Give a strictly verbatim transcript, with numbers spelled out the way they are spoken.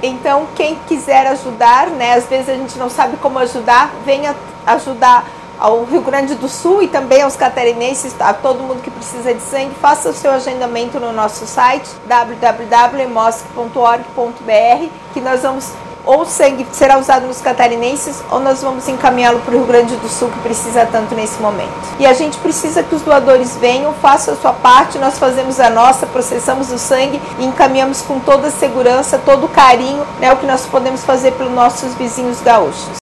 Então, quem quiser ajudar, né, às vezes a gente não sabe como ajudar, venha ajudar ao Rio Grande do Sul e também aos catarinenses, a todo mundo que precisa de sangue. Faça o seu agendamento no nosso site w w w ponto hemosc ponto org ponto b r, que nós vamos, ou o sangue será usado nos catarinenses, ou nós vamos encaminhá-lo para o Rio Grande do Sul, que precisa tanto nesse momento. E a gente precisa que os doadores venham, façam a sua parte, nós fazemos a nossa, processamos o sangue e encaminhamos com toda a segurança, todo o carinho, né, o que nós podemos fazer pelos nossos vizinhos gaúchos.